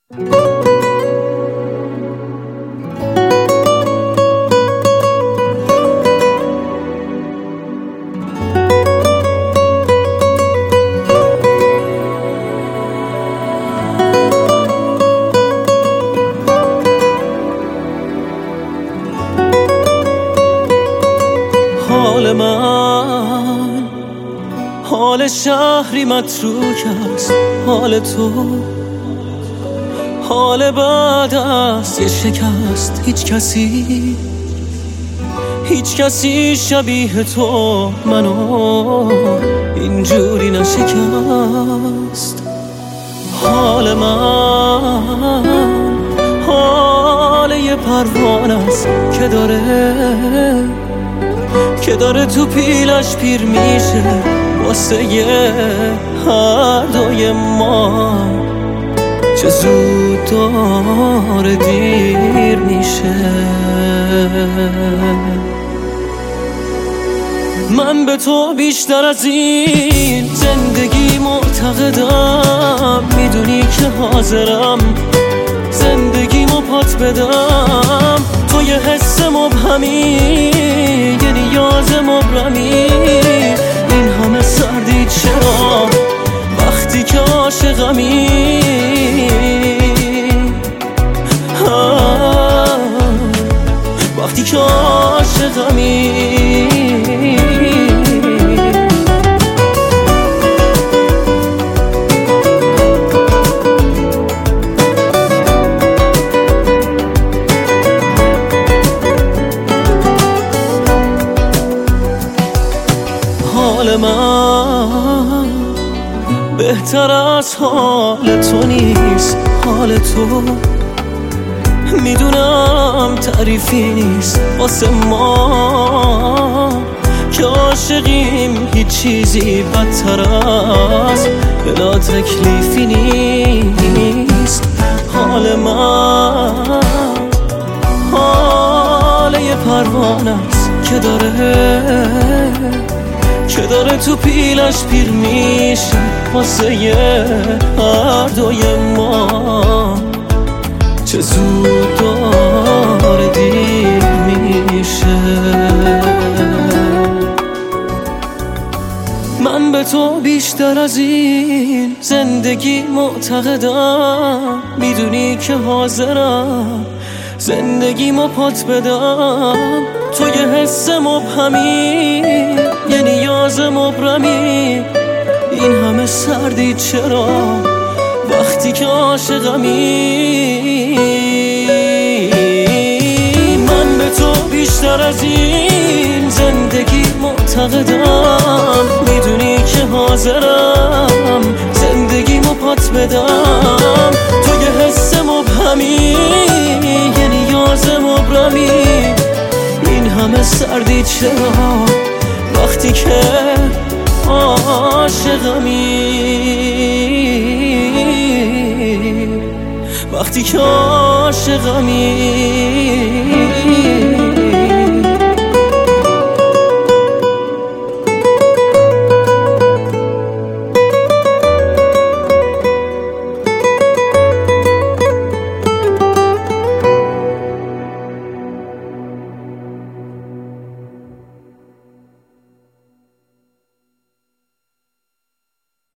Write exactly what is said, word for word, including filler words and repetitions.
حال من حال شهری متروک است، حال تو حال بعد است یه شکست. هیچ کسی هیچ کسی شبیه تو منو اینجوری نشکست. حال من حال یه پروانه است که داره که داره تو پیلش پیر میشه واسه یه هر دوی ما. چه زود داره دیر میشه. من به تو بیشتر از این زندگی معتقدم، میدونی که حاضرم زندگیمو پات بدم. تو یه حس مبهمی، یه نیاز مبرمی، این همه سردی چرا وقتی که عاشقمی؟ وقتی که عاشقمی. حال من بهتر از حال تو نیست. حال تو میدونم تعریفی نیست واسه ما که عاشقیم. هیچ چیزی بدتر از بلا تکلیفی نیست. حال من حال یه پروانه است که داره که داره تو پیلش پیر میشه واسه یه هر دوی ما. چه زود داره دیر میشه. من به تو بیشتر از این زندگی معتقدم، میدونی که حاضرم زندگیمو پات بدم. تو یه حس مبهمی، یه نیاز مبرمی، این همه سردی چرا وقتی که عاشقمی؟ من به تو بیشتر از این زندگی معتقدم، میدونی که حاضرم زندگیمو پات بدم. تو یه حس مبهمی، یه نیاز مبرمی، این همه سردی چرا وقتی که عاشقمی؟ وقتی که عاشقمی.